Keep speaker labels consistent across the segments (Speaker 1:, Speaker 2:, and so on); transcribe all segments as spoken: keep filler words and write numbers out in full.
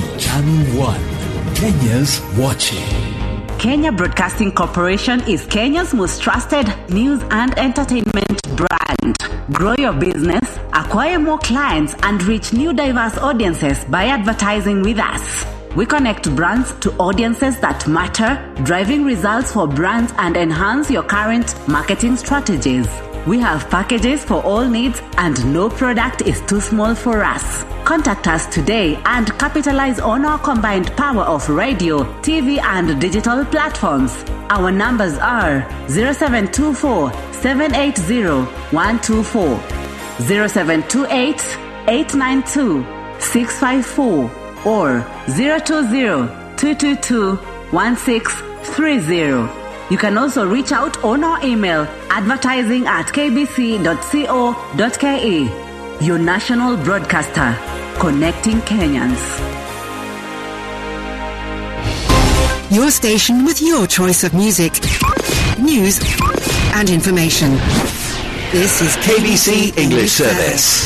Speaker 1: Channel one, Kenya's watching.
Speaker 2: Kenya Broadcasting Corporation is Kenya's most trusted news and entertainment brand. Grow your business, acquire more clients, and reach new diverse audiences by advertising with us. We connect brands to audiences that matter, driving results for brands and enhance your current marketing strategies. We have packages for all needs and no product is too small for us. Contact us today and capitalize on our combined power of radio, T V and digital platforms. Our numbers are zero seven two four, seven eight zero, one two four, zero seven two eight, eight nine two, six five four or zero two zero, two two two, one six three zero. You can also reach out on our email, advertising at k b c dot co dot k e. Your national broadcaster, connecting Kenyans.
Speaker 3: Your station with your choice of music, news, and information. This is
Speaker 4: K B C English Service.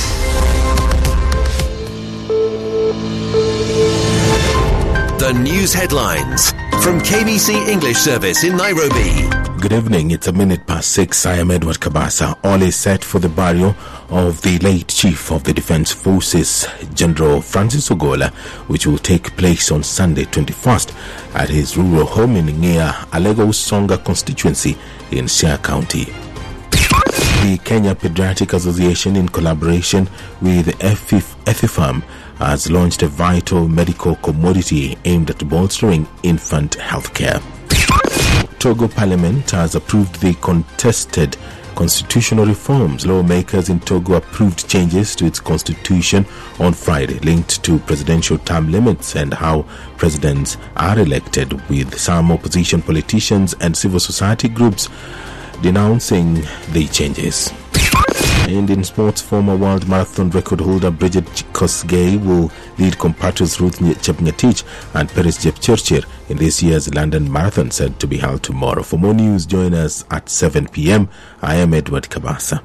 Speaker 4: The news headlines from K B C English Service in Nairobi.
Speaker 5: Good evening, it's a minute past six. I am Edward Kabasa. All is set for the burial of the late Chief of the Defense Forces, General Francis Ogola, which will take place on Sunday twenty-first at his rural home in Ngea, Alego Songa constituency in Siaya County. The Kenya Pediatric Association, in collaboration with Ethifam, has launched a vital medical commodity aimed at bolstering infant healthcare. Togo Parliament has approved the contested constitutional reforms. Lawmakers in Togo approved changes to its constitution on Friday, linked to presidential term limits and how presidents are elected, with some opposition politicians and civil society groups denouncing the changes. And in sports, former world marathon record holder Bridget Kosgei will lead compatriots Ruth Chepngetich and Peres Jepchirchir in this year's London Marathon, said to be held tomorrow. For more news, join us at seven p.m. I am Edward Kabasa.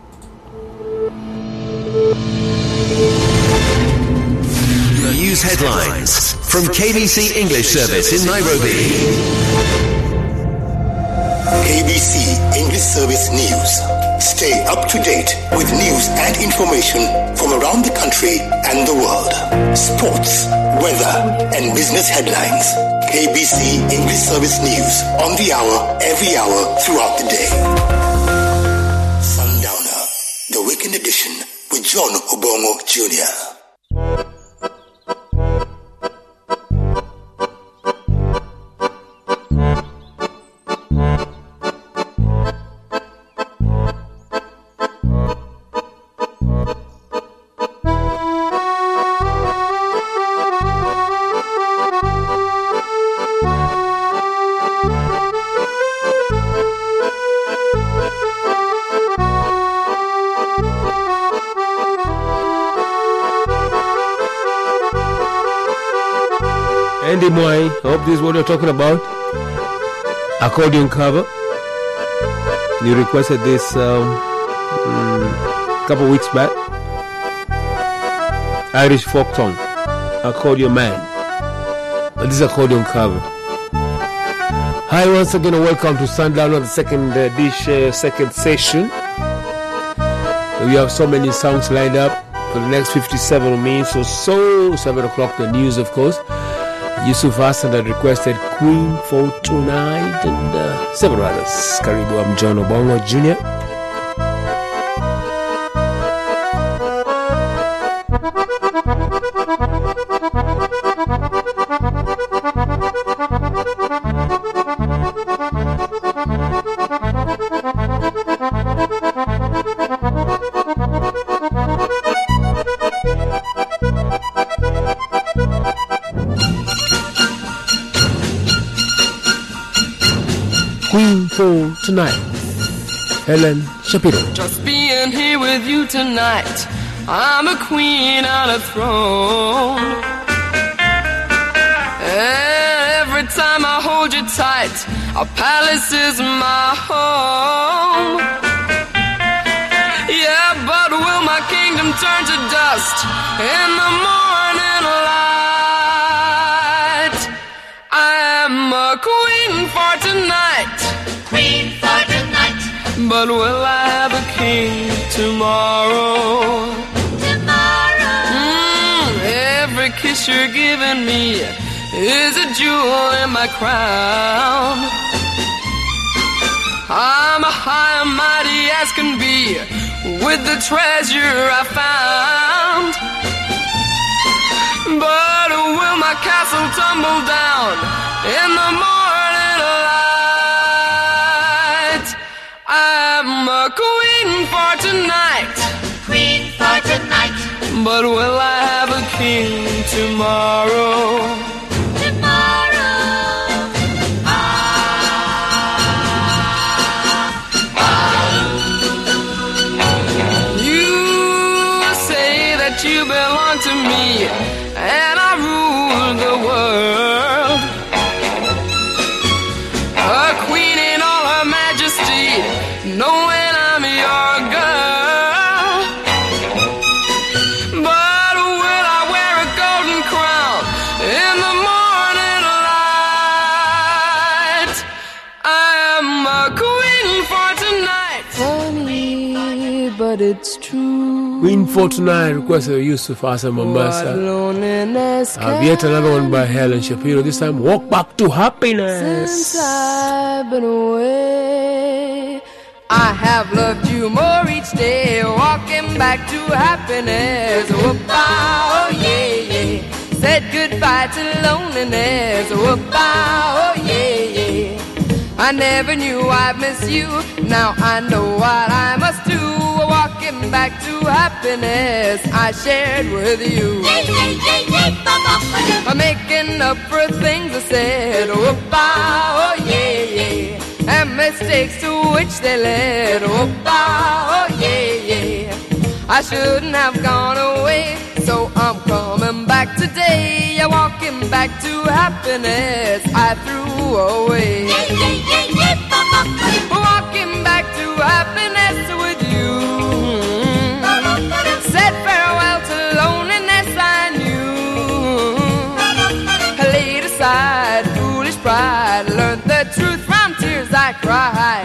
Speaker 4: News headlines from K B C English Service in Nairobi.
Speaker 6: K B C English Service News. Stay up to date with news and information from around the country and the world. Sports, weather, and business headlines. K B C English Service News on the hour, every hour throughout the day. Sundowner, the Weekend Edition with John Obongo Junior
Speaker 7: Andy Moy, I hope this is what you're talking about. Accordion cover. You requested this um, a couple weeks back. Irish folk song, Accordion Man. And this is accordion cover. Hi, once again, and welcome to Sundown on the second uh, dish, uh, second session. We have so many songs lined up for the next fifty-seven minutes or so. seven o'clock, the news, of course. Yusuf Hassan had requested Queen for Tonight and uh, several others. Karibu, I'm John Obongo Junior Queen for Tonight, Helen Shapiro.
Speaker 8: Just being here with you tonight, I'm a queen on a throne. Every time I hold you tight, our palace is my home. Yeah, but will my kingdom turn to dust in the morning light? but will I have a king tomorrow? Tomorrow. Mm, every kiss you're giving me is a jewel in my crown. I'm a high and mighty as can be with the treasure I found. But will my castle tumble down in the morning light? I'm a queen for tonight, queen for tonight. But will I have a king tomorrow? You belong to me, and I rule the world. A queen in all her majesty, knowing I'm your girl. But will I wear a golden crown in the morning light? I'm a queen for tonight. Funny, but it's true.
Speaker 7: Queen for Tonight, requested by Yusuf Hassan Mombasa. I've yet another one by Helen Shapiro. This time, Walk Back to Happiness.
Speaker 8: Since I've been away, I have loved you more each day. Walking back to happiness. Whoop-ah, oh yeah, yeah. Said goodbye to loneliness. Whoop-ah, oh yeah, yeah. I never knew I'd miss you. Now I know what I must do. Walking back to happiness I shared with you. I'm making up for things I said. Whoop-ah, oh yeah, yeah. And mistakes to which they led. Whoop-ah, oh yeah, yeah. I shouldn't have gone away, so I'm coming back today. I'm walking back to happiness I threw away. Walking back to happiness with you. Said farewell to loneliness I knew. I laid aside foolish pride, learned the truth from tears I cried.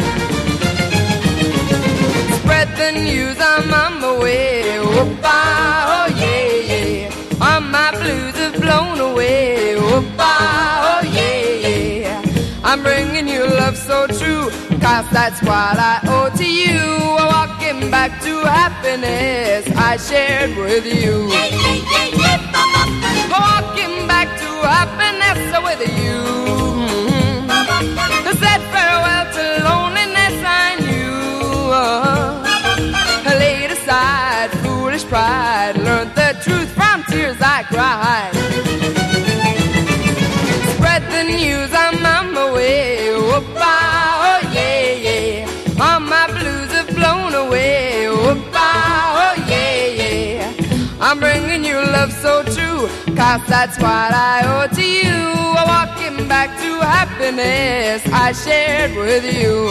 Speaker 8: Spread the news, I'm on my way. Whoop-ah, oh yeah, yeah. All my blues have blown away. Whoop-ah, oh yeah, yeah. I'm bringing you love so true, cause that's what I owe to you. Walking back to happiness I shared with you. Walking back to happiness with you. I said farewell to loneliness I knew. I laid aside foolish pride, learned the truth from tears I cried. Spread the news, I'm on my way. Whoop-ah, oh yeah, yeah. All my blues have blown away. Whoop-ah, oh yeah, yeah. I'm bringing you love so true, cause that's what I owe to you. Walking back to happiness I shared with you.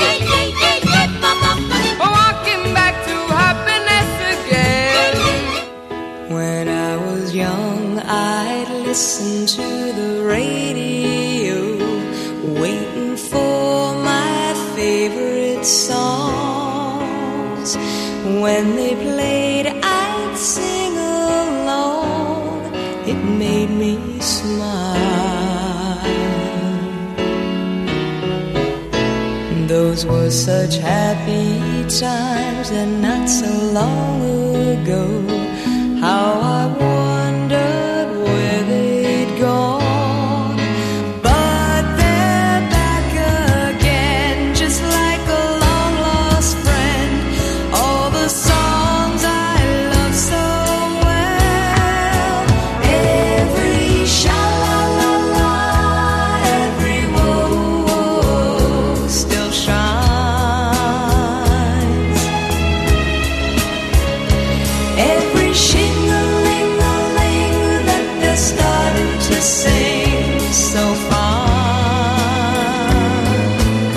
Speaker 8: Walking back to happiness again.
Speaker 9: When I was young, I'd listen to the radio, waiting for my favorite songs. When they played, I'd sing along. It made me smile. Those were such happy times, and not so long ago. How I wondered where they'd gone. But they're back again, just like a long lost friend. All the songs I love so well. Every sha-la-la-la, every woe still shines. Every shing-a-ling-a-ling that they're starting to sing so fine.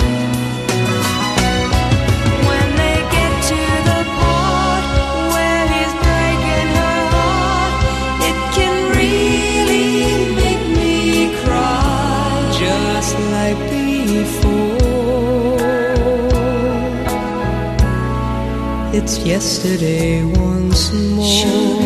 Speaker 9: When they get to the part where he's breaking her heart, it can really make me cry, just like before. It's yesterday once more.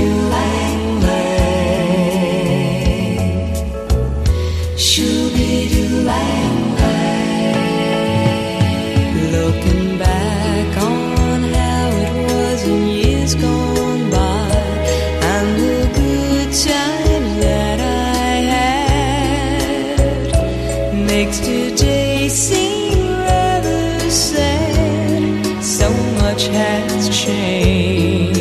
Speaker 9: Looking back on how it was in years gone by, and the good times that I had, makes today seem rather sad. So much has changed.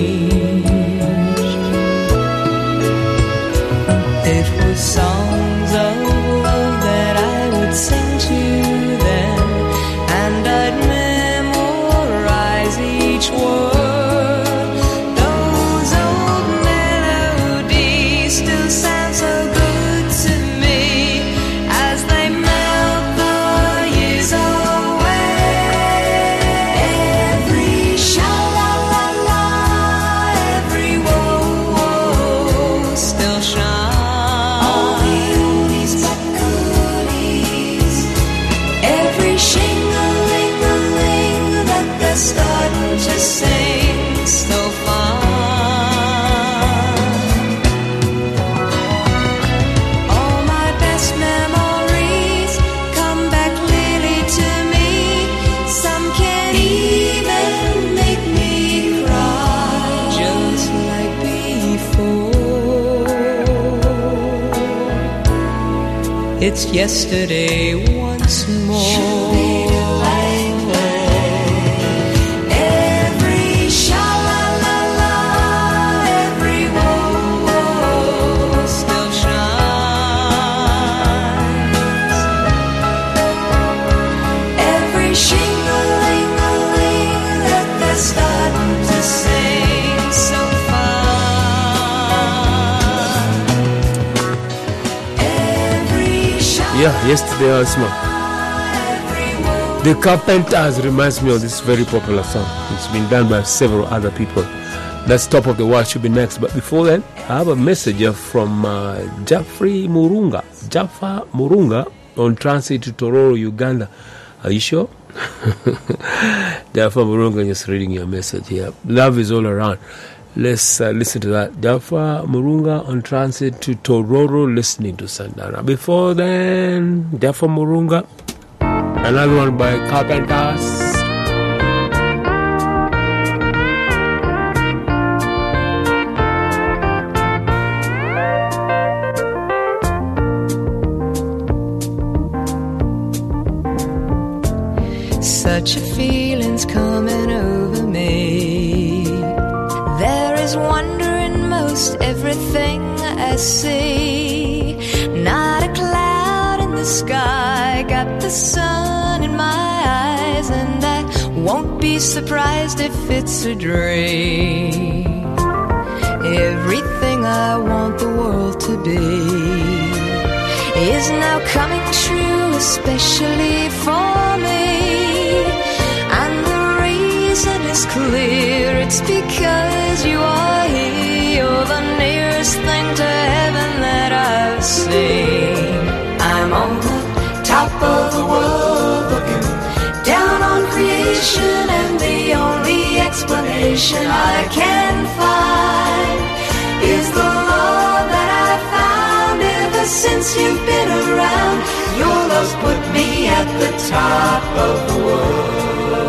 Speaker 9: It was songs of love that I would sing to them, and I'd memorize each word. Those old melodies still sound so good to me as they melt the years away. Every sha-la-la-la, every whoa-whoa still shines. All the oldies but goodies, every shing-a-ling-a-ling that they're starting to sing, so fine. All my best memories come back clearly to me. Some can even make me cry, just like before. It's yesterday once more. Every sha-la-la-la, every whoa-whoa still shines. Every shing-a-ling-a-ling that they're starting to sing, so fine. Every sha-
Speaker 7: Yeah, yesterday also. The Carpenters reminds me of this very popular song. It's been done by several other people. That's Top of the World should be next. But before then, I have a message from uh, Jaffrey Murunga. Jaffa Murunga on transit to Tororo, Uganda. Are you sure? Jaffa Murunga, just reading your message here. Love is all around. Let's uh, listen to that. Jaffa Murunga on transit to Tororo, listening to Sandana. Before then, Jaffa Murunga. Another one by Carpenters.
Speaker 9: Such a feeling's coming over me. There is wonder in most everything I see. Not a cloud in the sky, got the sun in my eyes, and I won't be surprised if it's a dream. Everything I want the world to be is now coming true, especially for me. And the reason is clear, it's because you are here. You're the nearest thing to heaven that I've seen. I'm on the top of the world, looking down on creation, and the only explanation I can find is the love that I found ever since you've been around. Your love's put me at the top of the world.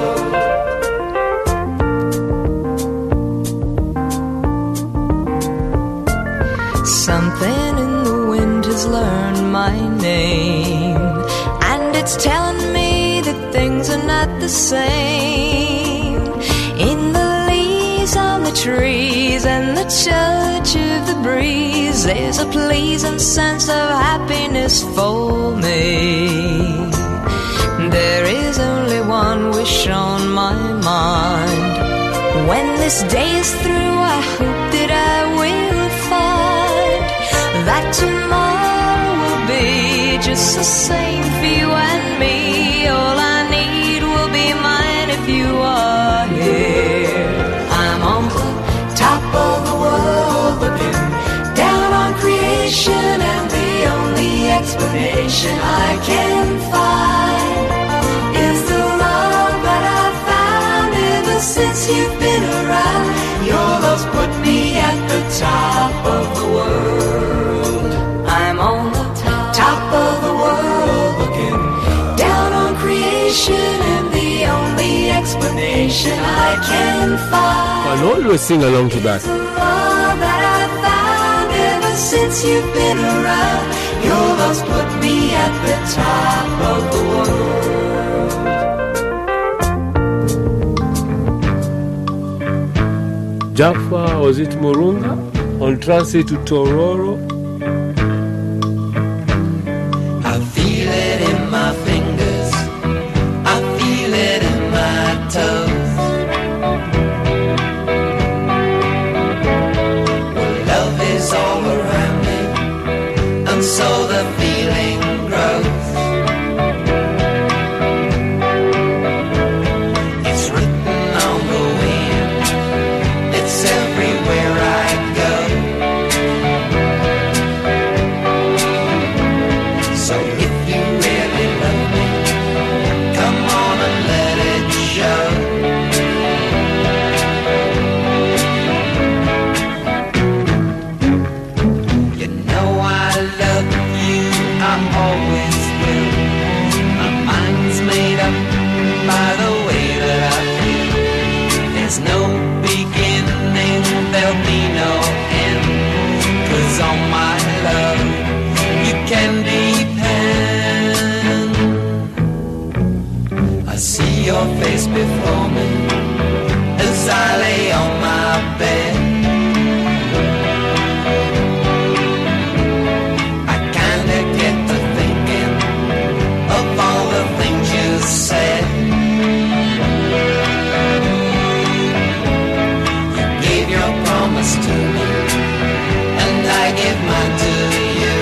Speaker 9: Something in the wind has learned my name, and it's telling me that things are not the same. In the leaves on the trees and the touch of the breeze, there's a pleasing sense of happiness for me. There is only one wish on my mind. When this day is through, I hope that I will find that tomorrow will be just the same for you and me. All I need will be mine if you are here. I'm on the top of the world, looking down on creation, and the only explanation I can find is the love that I found ever since since you've been around. Your love's put me at the top of the world. I'm on the top, top of the world, looking down on creation, and the only explanation I can find.
Speaker 7: I'll always sing along to that.
Speaker 9: Love that I found ever since you've been around. Your love's put me at the top of the world.
Speaker 7: Jaffa, was it Murunga? On transit to Tororo.
Speaker 9: I feel it in my fingers, I feel it in my toes. Well, love is all around me, and so the feeling grows. It's written on the wind, it's everywhere I go. So if you really love me, come on and let it show. You know I love you, I always will. My mind's made up by the way that I feel. There's no beginning, there'll be no end. 'Cause on my love you can depend. I see your face before me as I lay on my bed. I kinda get to thinking of all the things you said. You gave your promise to me, and I give mine to you.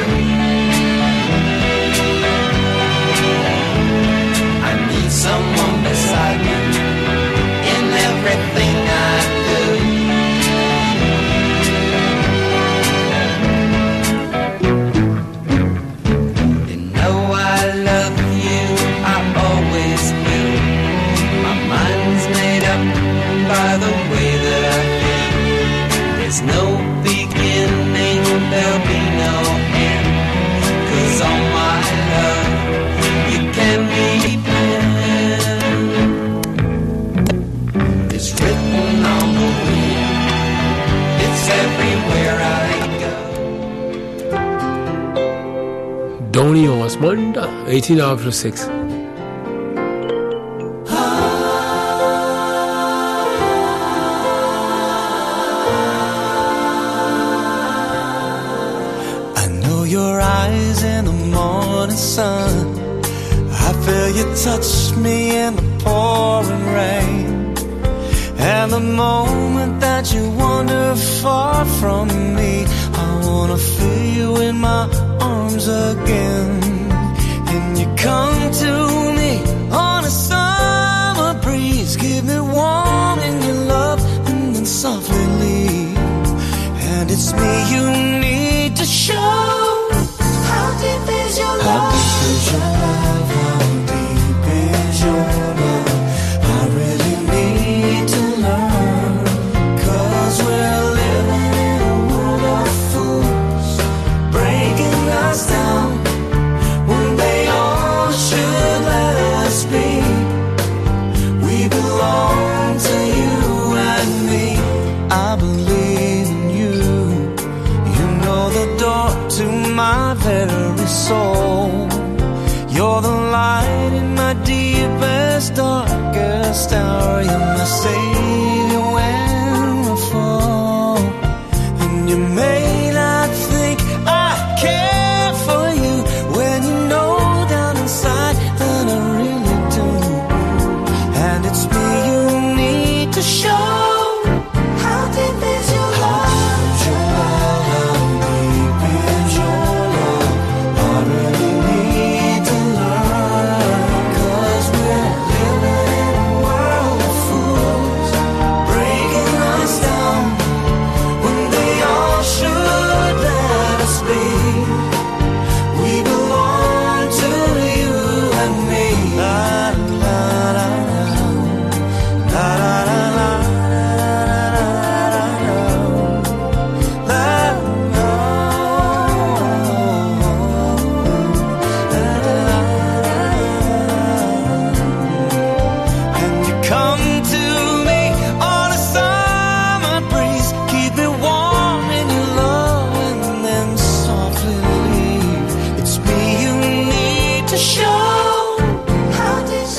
Speaker 9: I need someone beside me in everything I do. You know I love you, I always will. My mind's made up by the way that I feel. There's no beginning, there'll be no end. 'Cause on my love you can depend. It's written on the wind, it's everywhere I go.
Speaker 7: Donny Osmond, eighteen after six.
Speaker 10: I know your eyes in the morning sun. I feel you touch me in the pouring rain. And the moment that you wander far from me, I wanna feel you in my arms again. And you come to me on a summer breeze, give me warm in your love and then softly leave. And it's me you need to show.
Speaker 9: How deep is your
Speaker 10: How
Speaker 9: love?
Speaker 10: deep is your love? How deep is your love? I really need to learn. 'Cause we're living in a world of fools, breaking us down when they all should let us be. We belong to you and me. I believe in you. You know the door to my very soul. You're the light in my deepest, darkest hour. You're my savior when I fall. And you may not think I care for you when you know down inside that I really do. And it's me you need to show.
Speaker 9: How deep is your
Speaker 10: How
Speaker 9: love?
Speaker 10: deep is your love? How deep is your love? I really need to learn. 'Cause we're living in a world of fools,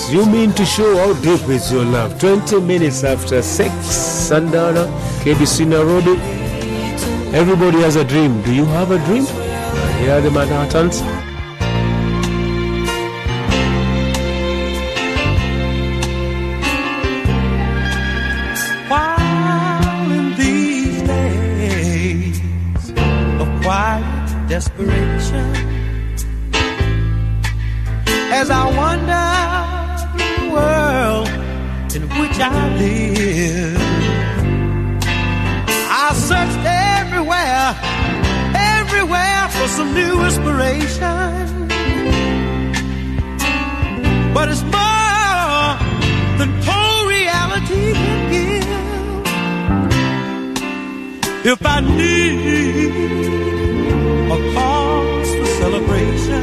Speaker 7: Yes, you mean to show how deep is your love. twenty minutes after six, Sundowner, K B C Nairobi. Everybody has a dream. Do you have a dream? Here are the Manhattans.
Speaker 11: While in these days of quiet desperation, as I wonder the world in which I live, I searched everywhere, everywhere for some new inspiration. But it's more than cold reality can give. If I need a cause for celebration,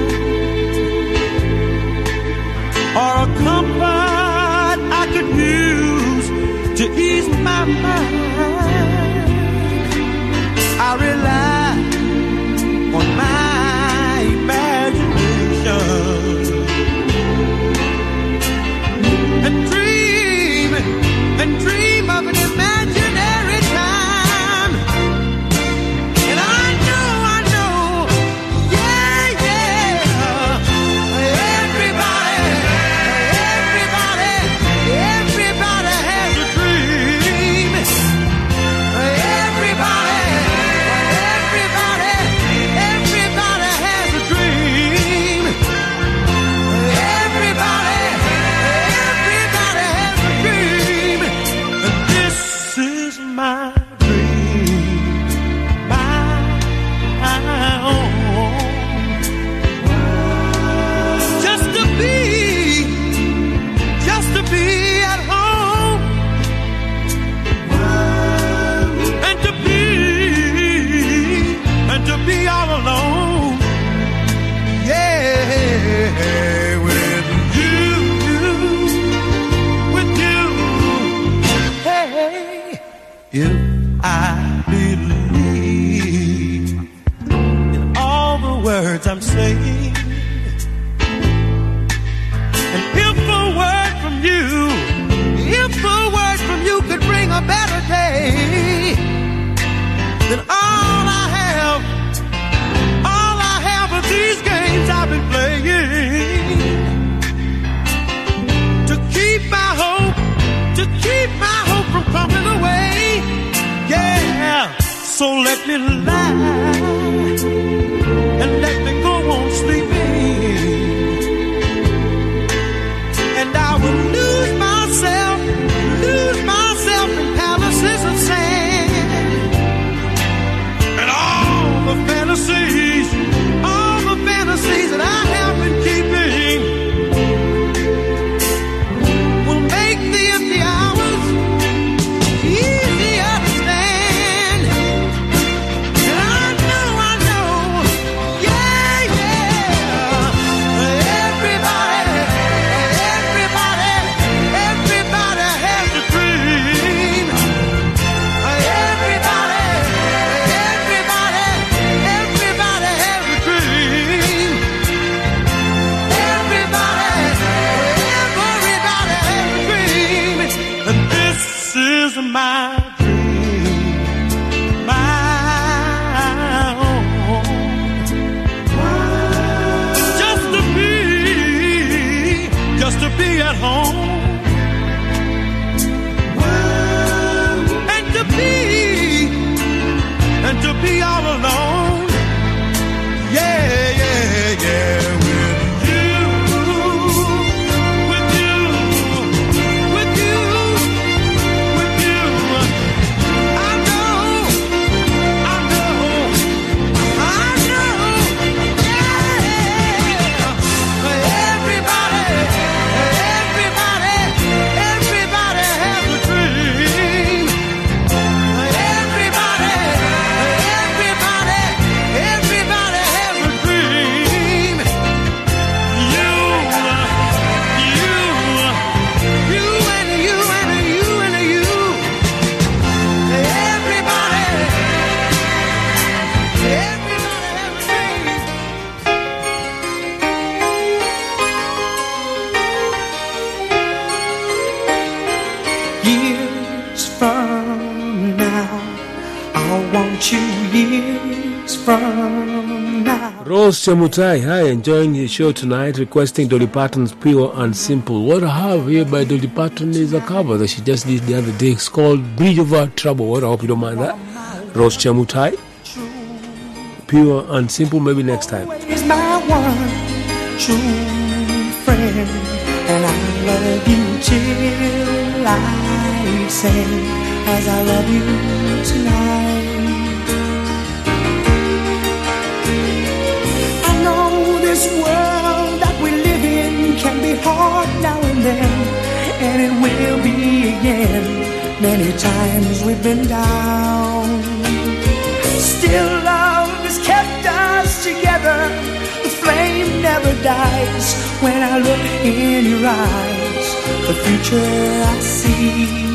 Speaker 11: or a comfort I could use to ease my mind, I rely on my imagination and dream, and dream of an imaginary time. And I know, I know, yeah, yeah, everybody, everybody, everybody has a dream. Everybody, everybody, everybody has a dream. Everybody, everybody has a dream. And this is my dream, my own. Just to be, just to be at home, and to be, and to be all alone. Yeah, with you, with you. Hey, if I believe in all the words I'm saying, and if a word from you, if a word from you could bring a better day, then all I have, all I have are these games I've been playing to keep my hope, to keep my hope from coming away. Yeah, so let me lie and let me go on sleeping, and I will lose myself, lose myself in palaces of sand, and all the fantasies, all the fantasies that I have been keeping will make the empty hours easier to stand. And I know, I know, yeah, yeah, everybody, everybody, everybody has a dream. Everybody, everybody, everybody has a dream. Everybody, everybody has a dream. And this is my dream, my own. Just to be, just to be at home, and to be, and to be all alone. Yeah, yeah, yeah, with you, with you, with you, with you. I know, I know, I know, yeah. Everybody, everybody, years from now.
Speaker 7: Rose Chamutai, hi, enjoying the show tonight, requesting Dolly Parton's Pure and Simple. What I have here by Dolly Parton is a cover that she just did the other day. It's called Bridge Over Trouble. What I hope you don't mind that. Rose Chamutai, Pure and Simple, maybe next time.
Speaker 11: Is my one true friend, and I love you till I say, as I love you tonight. I know this world that we live in can be hard now and then, and it will be again. Many times we've been down. Still love has kept us together. The flame never dies. When I look in your eyes, the future I see.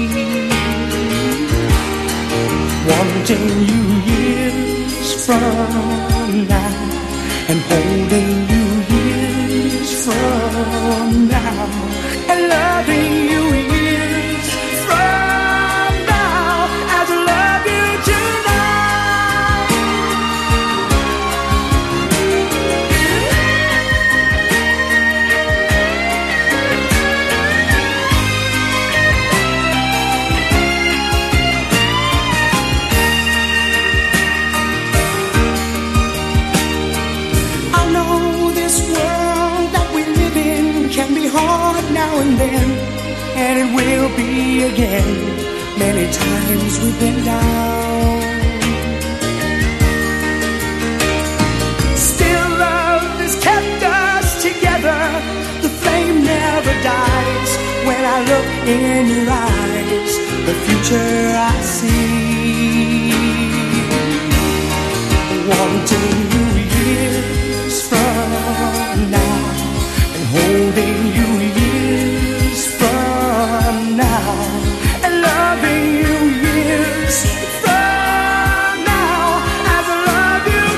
Speaker 11: Wanting you years from now, and holding you years from now, and loving you years from now, as I love you tonight. Hard now and then, and it will be again. Many times we've been down. Still love has kept us together. The flame never dies. When I look in your eyes, the future I see. Wanting you years from now, holding you years from now, and loving you years from now, as I love you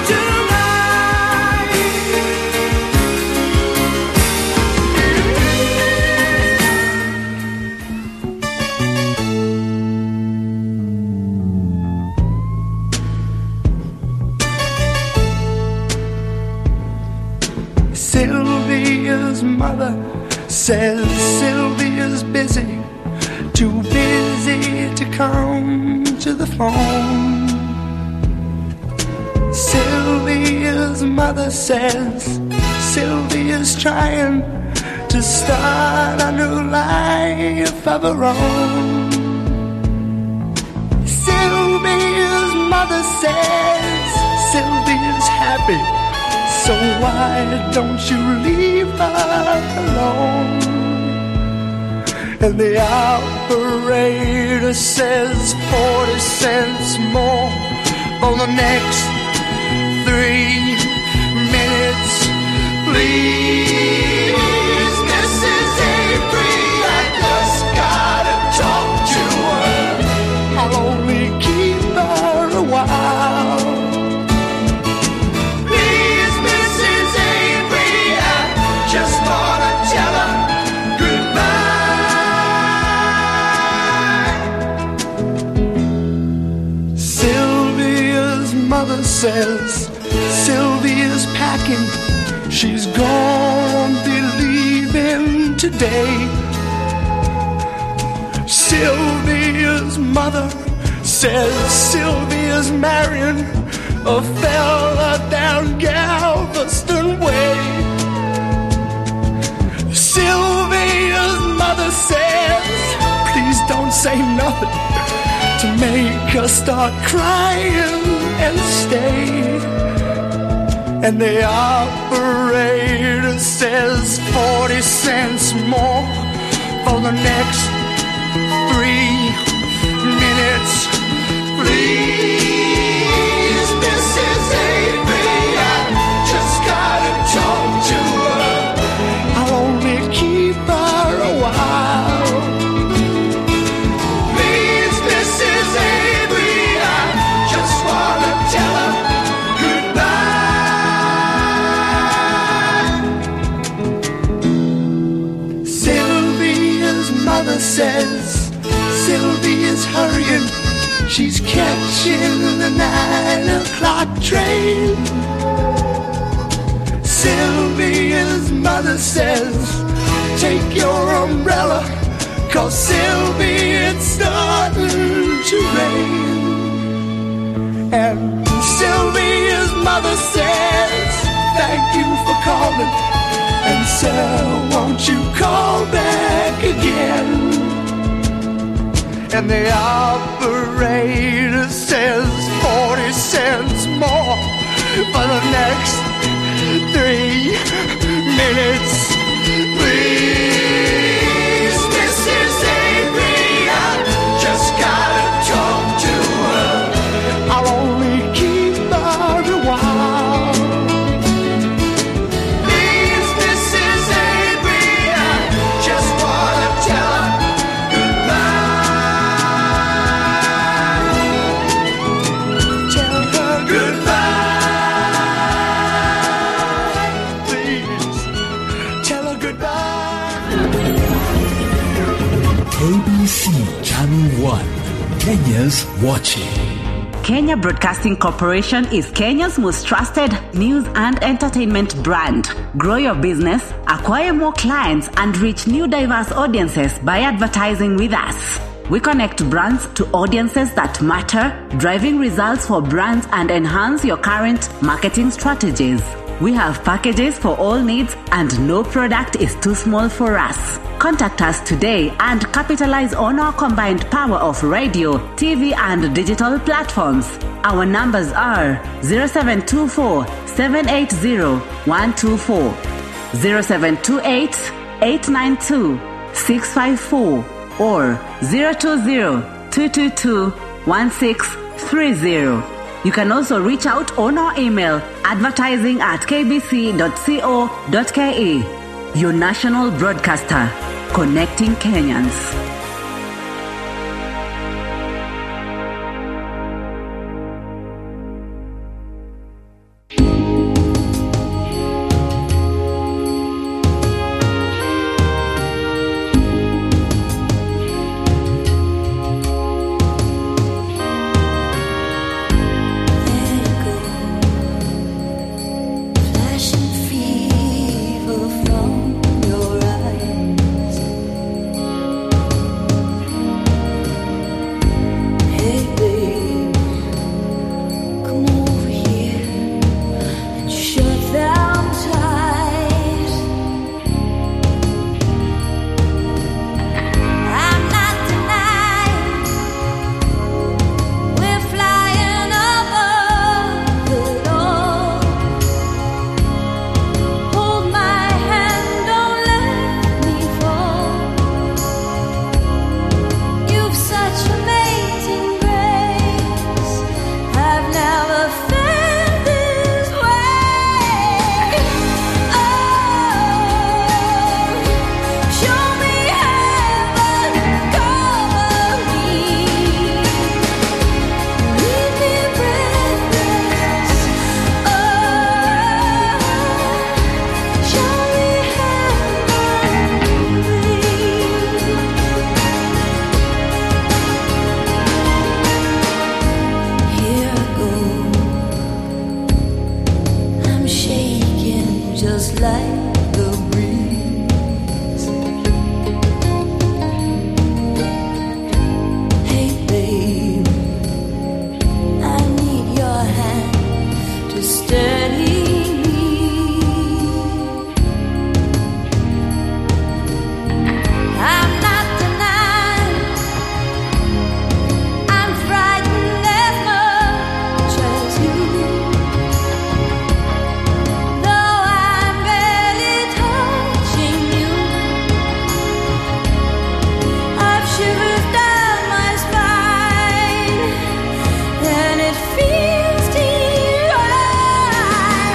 Speaker 11: Sylvia's mother says Sylvia's busy, too busy to come to the phone. Sylvia's mother says Sylvia's trying to start a new life of her own. Sylvia's mother says Sylvia's happy, so why don't you leave her alone? And the operator says forty cents more for the next three minutes. Please, Missus Avery, I just gotta talk to her. I'll only keep her a while. Just wanna tell her goodbye. Sylvia's mother says Sylvia's packing. She's gonna be leaving today. Sylvia's mother says Sylvia's marrying a fella down Galveston way. Sylvia's mother says, please don't say nothing to make her start crying and stay. And the operator says forty cents more for the next three minutes. Please, Missus Avery, I just gotta talk to her. I'll only keep her a while. Please, Missus Avery, I just wanna tell her goodbye. Sylvia's mother says Sylvia's hurrying. She's catching the nine o'clock train. Sylvia's mother says, take your umbrella, 'cause Sylvia, it's starting to rain. And Sylvia's mother says, thank you for calling, and sir, won't you call back again? And the operator says forty cents more for the next three minutes. Please, Missus Avery, I just gotta talk to her. I'll only keep her a while. Please, Missus Avery, I just wanna tell her goodbye. Tell her goodbye. Please, tell her goodbye.
Speaker 1: K B C Channel one, Kenya's watching.
Speaker 2: Kenya Broadcasting Corporation is Kenya's most trusted news and entertainment brand. Grow your business, acquire more clients, and reach new diverse audiences by advertising with us. We connect brands to audiences that matter, driving results for brands and enhance your current marketing strategies. We have packages for all needs, and no product is too small for us. Contact us today and capitalize on our combined power of radio, T V, and digital platforms. Our numbers are zero seven two four, seven eight zero, one two four, zero seven two eight, eight nine two, six five four, or zero two zero, two two two, one six three zero. You can also reach out on our email, advertising at k b c dot co dot k e. Your national broadcaster, connecting Kenyans.
Speaker 9: Flashing fever from your eyes. Hey babe, come over here and shut down tight. I'm not denying we're flying above it all. Hold my hand, don't let me fall. You've such amazing grace. I've never felt this way. Oh, show me heaven, cover me, leave me breathless. Oh, show me heaven, here I go. I'm shaking just like the breeze. Hey babe, I need your hand to steady me. I'm not denying I'm frightened as much as you. Though I'm barely touching you, I've shivers down my spine, and it feels divine.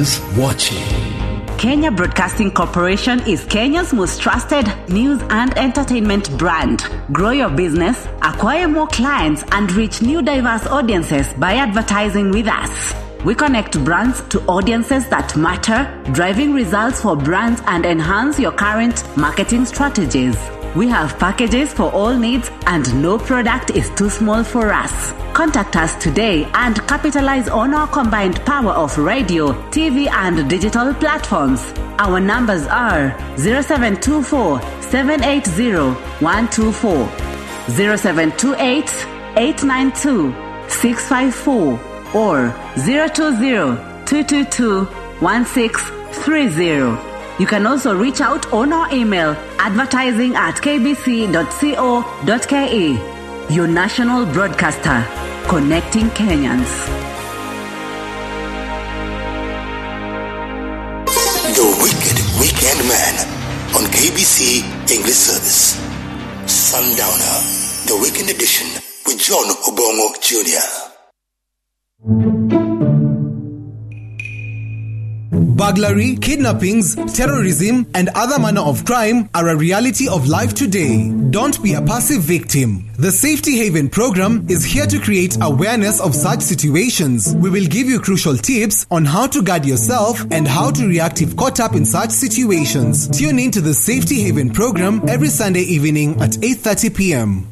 Speaker 1: Kenya's watching.
Speaker 2: Kenya Broadcasting Corporation is Kenya's most trusted news and entertainment brand. Grow your business, acquire more clients, and reach new diverse audiences by advertising with us. We connect brands to audiences that matter, driving results for brands and enhance your current marketing strategies. We have packages for all needs and no product is too small for us. Contact us today and capitalize on our combined power of radio, T V and digital platforms. Our numbers are zero seven two four, seven eight zero, one two four, zero seven two eight, eight nine two, six five four or zero two zero, two two two, one six three zero. You can also reach out on our email advertising at k b c dot co dot k e. Your national broadcaster, connecting Kenyans.
Speaker 6: The Wicked Weekend Man on K B C English Service. Sundowner, the Weekend Edition with John Obongo Junior
Speaker 12: Burglary, kidnappings, terrorism, and other manner of crime are a reality of life today. Don't be a passive victim. The Safety Haven program is here to create awareness of such situations. We will give you crucial tips on how to guard yourself and how to react if caught up in such situations. Tune in to the Safety Haven program every Sunday evening at eight thirty p.m.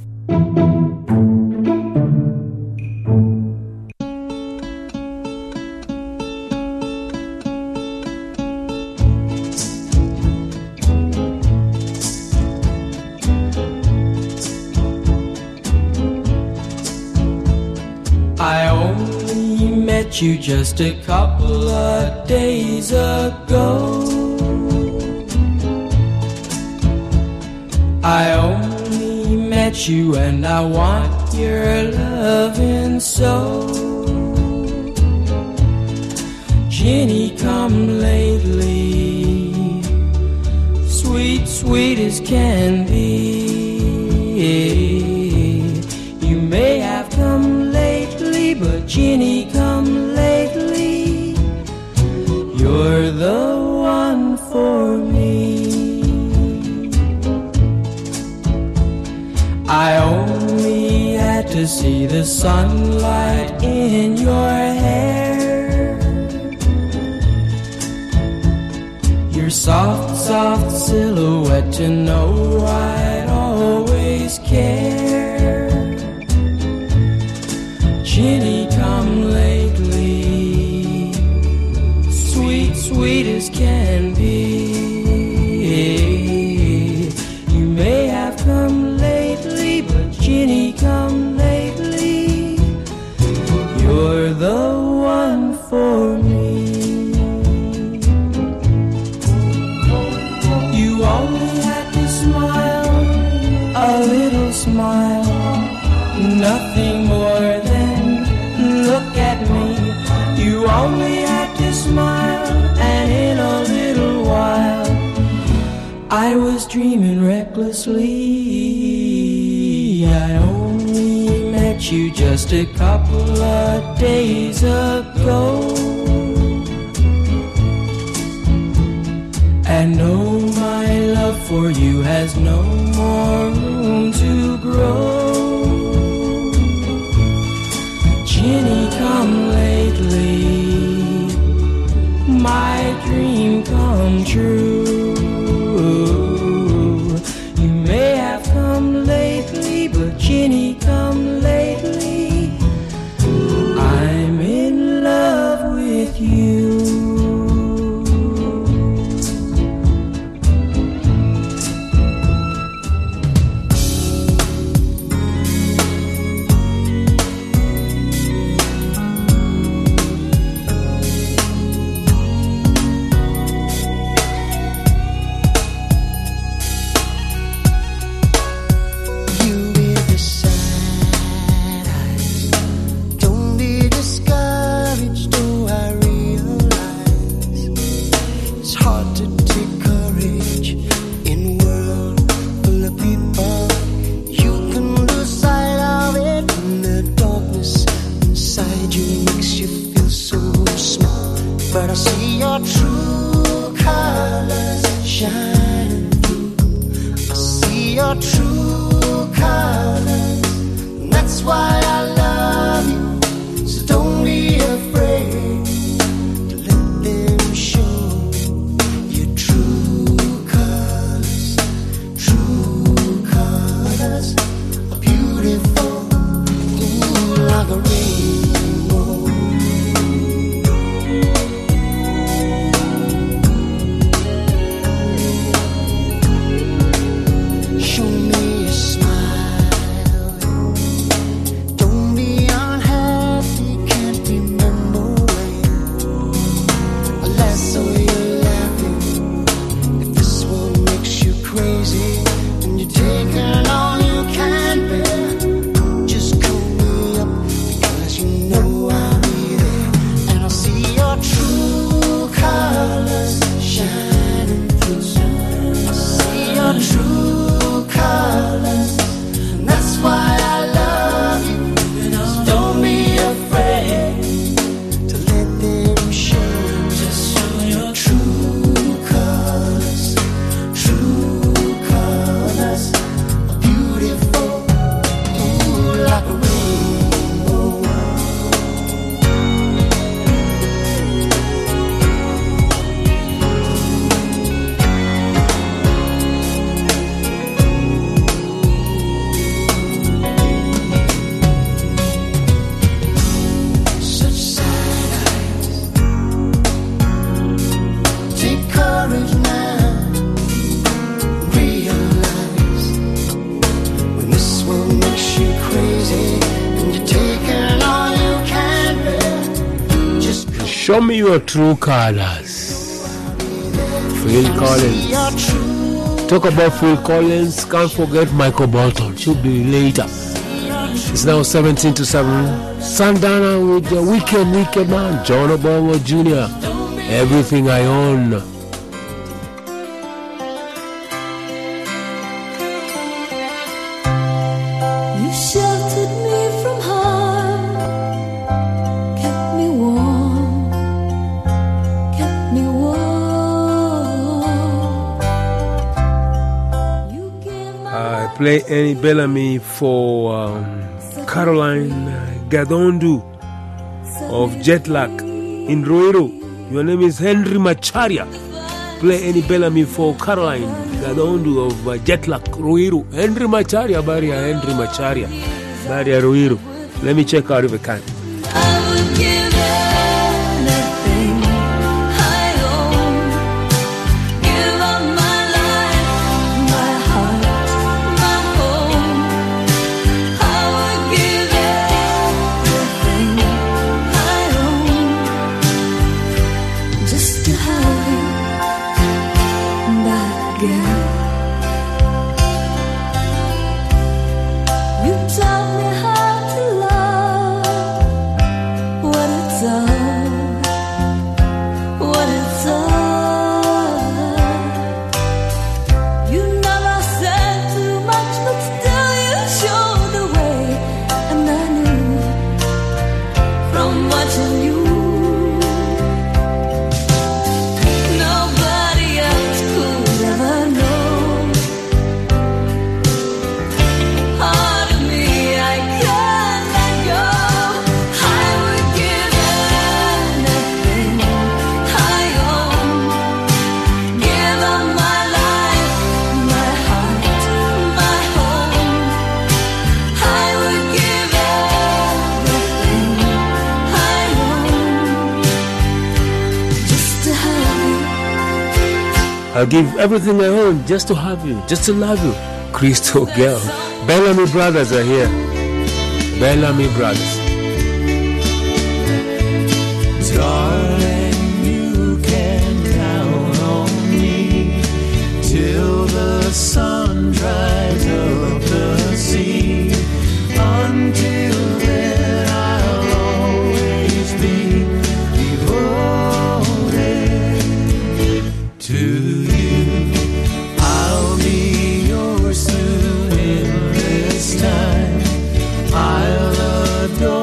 Speaker 10: You just a couple of days ago. I only met you and I want your loving so. Jenny, come lately, sweet, sweet as can be. You may have come lately, but Jenny, come lately, you're the one for me. I only had to see the sunlight in your hair, your soft, soft silhouette to know I'd always care. Jenny, come lately, sweet, sweet as can be. You may have come lately, but Jenny, come lately, you're the one for me. You only had to smile, a little smile, nothing more than look at me. You only had to smile, and in a little while I was dreaming recklessly. I only met you just a couple of days ago, and no, my love for you has no more room to grow. Jenny, come lately, my dream come true. You may have come lately, but Jenny, come lately, I'm in love with you. your true colors. And that's why I love you. So don't be afraid to let them show your true colors. True colors are beautiful, ooh, like a rainbow. Show me a smile. Don't be unhappy, can't remember when. Last saw you laughing. If this world makes you crazy and you're taking all you can bear, just call me up because you know I'll be there. And I'll see your true colors shining through. See your true colors, and that's why I love you. So don't be afraid to let them show. Just show your true colors. True colors are beautiful, ooh, like a rainbow. Such sad eyes. Take courage now. Realize when this world makes you crazy and you're taking all you can bear, just
Speaker 7: Show me your true colors. Phil Collins.
Speaker 10: your true.
Speaker 7: Talk about Phil Collins. Can't forget Michael Bolton. Should be later. It's now seventeen to seven. Sandana with the Weekend Wicked Man, John Obongo Junior Everything I Own.
Speaker 9: You sheltered me from harm, kept me warm, kept me warm. You gave my
Speaker 7: I play Annie Bellamy for um, Caroline Gadondu of Jetlag in Ruiru. Your name is Henry Macharia. Play Annie Bellamy for Caroline Gadondu of uh, Jetlag Ruiru. Henry Macharia, Baria Henry Macharia, Baria Ruiru. Let me check out if I can.
Speaker 9: I would give anything I own, give up my life, my heart, my home. I would give everything I own just to have you back again. You taught me how to love, what it's all, what it's all. You never said too much, but still you showed the way, and I knew from watching you. Nobody else could ever know. Part of me I can't let go. I would give anything I own, give up my life, my heart, my home. I would give everything I own just to have you.
Speaker 7: I'll give everything I own just to have you, just to love you. Crystal Girl. Bellamy Brothers are here. Bellamy Brothers.
Speaker 10: Darling, you can count on me till the sun dries up the sea. Until then, I'll always be devoted to you. I'll be yours through endless time. I'll adore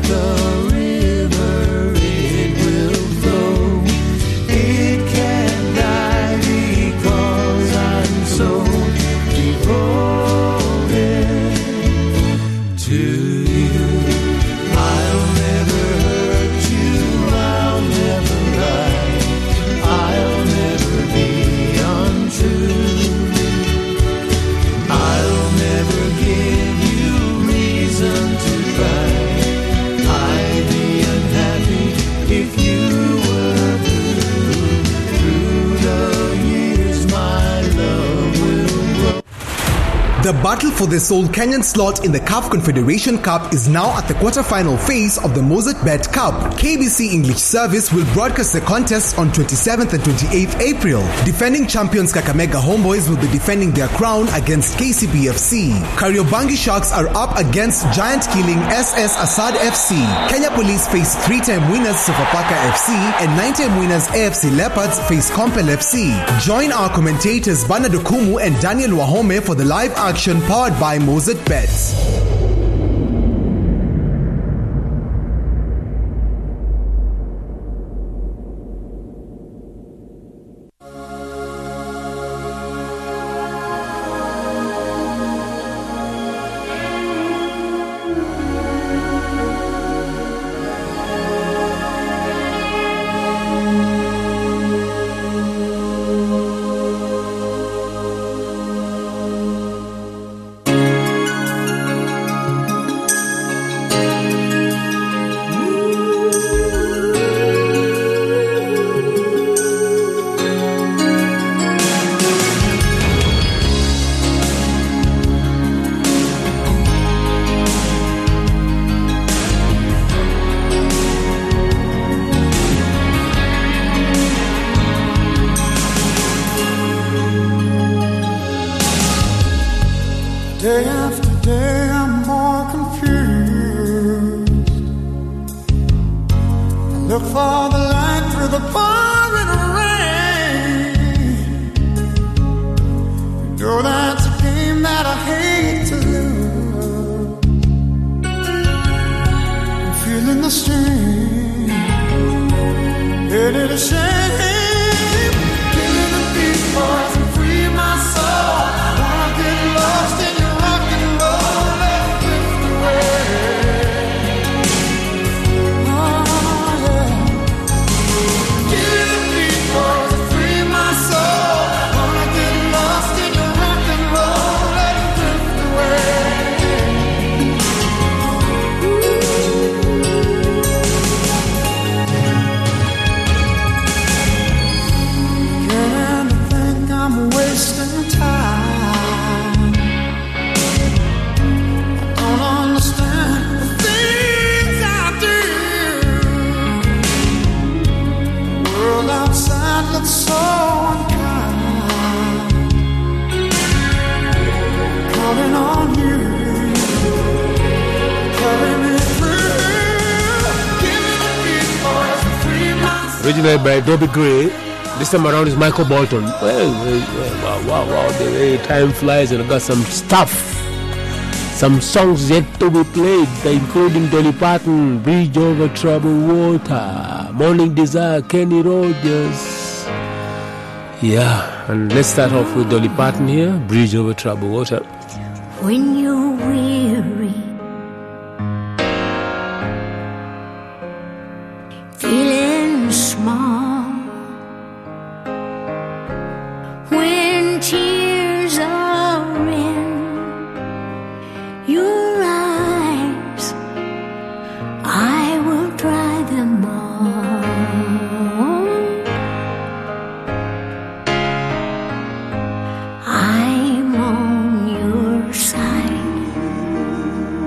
Speaker 10: the river it will flow. It can't die because I'm so devoted to you. I'll never hurt you, I'll never lie, I'll never be untrue. I'll never give you reason to cry. I'd be unhappy if you were blue. Through the years my love will grow.
Speaker 12: The battle for the sole Kenyan slot in the C A F Confederation Cup is now at the quarter-final phase of the Mozart Bet Cup. K B C English Service will broadcast the contest on twenty-seventh and twenty-eighth April. Defending champions Kakamega Homeboys will be defending their crown against K C B F C. Kariobangi Sharks are up against giant-killing S S Assad F C. Kenya Police face three-time winners Sofapaka F C and nine-time winners A F C Leopards face Compel F C. Join our commentators Bana Dokumu and Daniel Wahome for the live action powered by Mozart Bets.
Speaker 10: Day after day I'm more confused. I look for the light through the pouring rain. You know that's a game that I hate to lose. I'm feeling the strain. It is a shame. Killing the beat boys and free my soul. Wanna get lost in your rock and roll and drift away. Oh yeah. Killing the beat boys and free my soul. Wanna get lost in your rock and roll and drift away. Can you think I'm wasting time? I don't understand the things I do. The world outside looks so unkind. Calling on you, carry me through. Give me the beat, boys, and free my soul.
Speaker 7: Originally by Dobby Gray. This time around is Michael Bolton. Well, well, well, wow, wow, wow. The way time flies, and I got some stuff. Some songs yet to be played, including Dolly Parton, Bridge Over Troubled Water, Morning Desire, Kenny Rogers. Yeah, and let's start off with Dolly Parton here, Bridge Over Troubled Water.
Speaker 13: When you're weary, feeling small, when tears are in your eyes, I will dry them all. I'm on your side.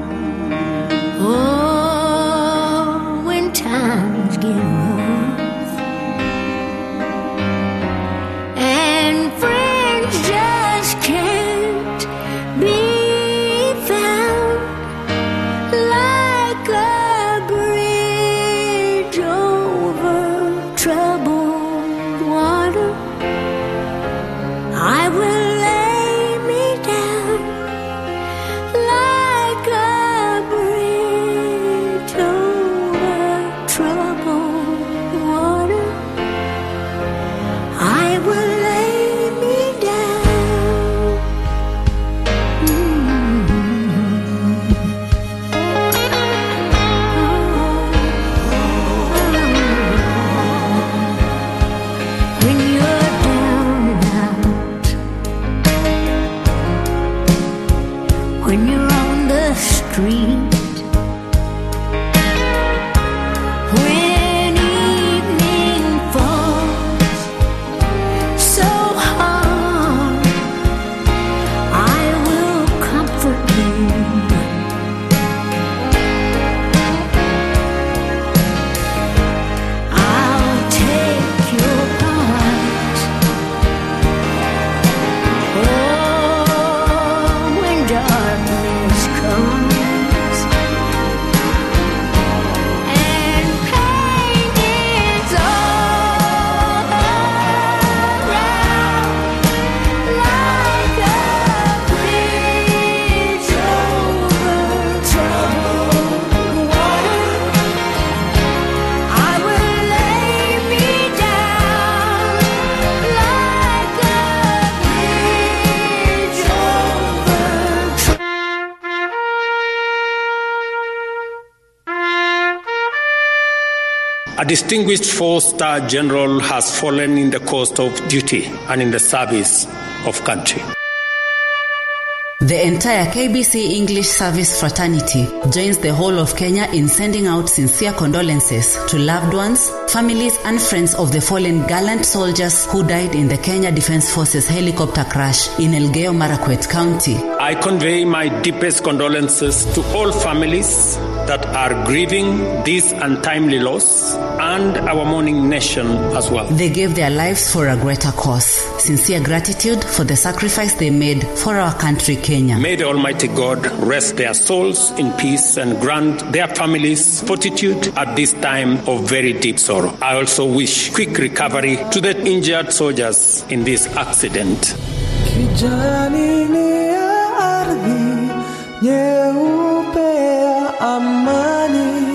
Speaker 14: A distinguished four-star general has fallen in the course of duty and in the service of country.
Speaker 2: The entire K B C English Service fraternity joins the whole of Kenya in sending out sincere condolences to loved ones, families and friends of the fallen gallant soldiers who died in the Kenya Defence Forces helicopter crash in Elgeyo Marakwet County.
Speaker 14: I convey my deepest condolences to all families that are grieving this untimely loss and our mourning nation as well.
Speaker 2: They gave their lives for a greater cause. Sincere gratitude for the sacrifice they made for our country, Kenya.
Speaker 14: May the Almighty God rest their souls in peace and grant their families fortitude at this time of very deep sorrow. I also wish quick recovery to the injured soldiers in this accident.
Speaker 10: Kijani ni ya ardhi, nyeupe ya amani,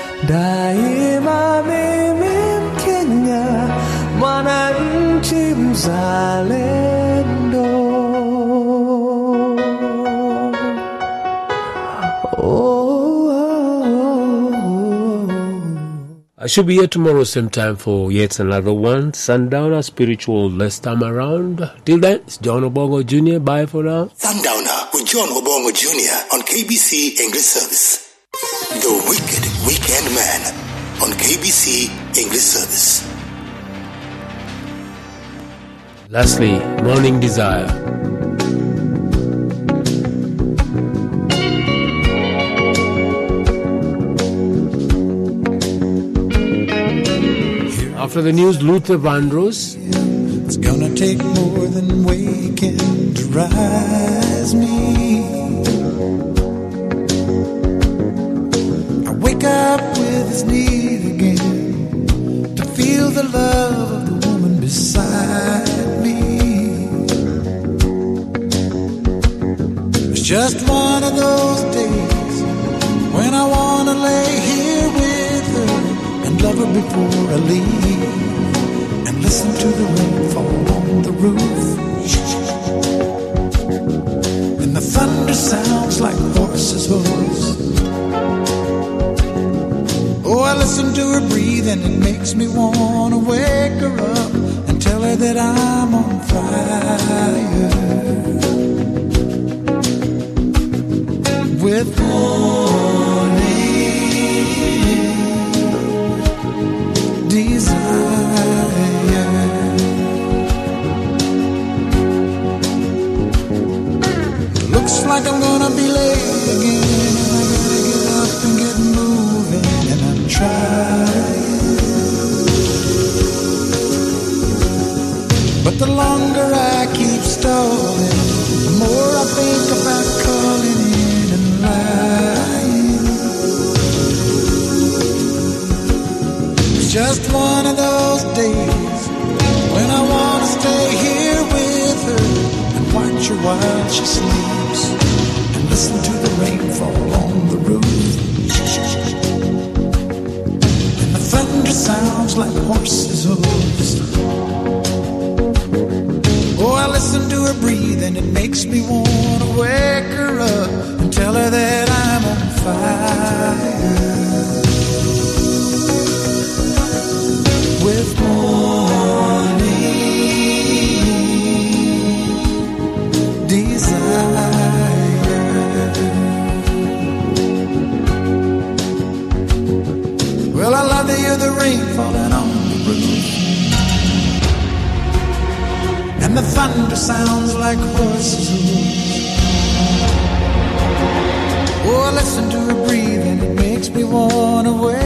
Speaker 10: daima mimi Mkenya, mwananchi mzalendo.
Speaker 7: I should be here tomorrow same time for yet another one. Sundowner Spiritual this time around. Till then, it's John Obongo Junior Bye for now.
Speaker 6: Sundowner with John Obongo Junior on K B C English Service. The Wicked Weekend Man on K B C English Service.
Speaker 7: Lastly, Morning Desire. After the news, Luther Vandross.
Speaker 10: It's gonna take more than waking to rise me. I wake up with this need again to feel the love of the woman beside me. It's just one of those days when I wanna lay here with her and love her before I leave, and listen to the rain fall on the roof, and the thunder sounds like horses' hooves. Oh, I listen to her breathe and it makes me want to wake her up and tell her that I'm on fire with morning desire. Looks like I'm gonna be late again, and I gotta get up and get moving, and I'm trying. But the longer I keep stalling, the more I think about calling in and lying. It's just one of those days when I want to stay here with her and watch her while she sleeps, and listen to the rain fall on the roof, and the thunder sounds like horses' hooves. Oh, I listen to her breathe and it makes me want to wake her up and tell her that I'm on fire with morning desire. Well, I love to hear the rain falling on the roof, and the thunder sounds like horses' hooves. Oh, I listen to her breathe and it makes me wanna wake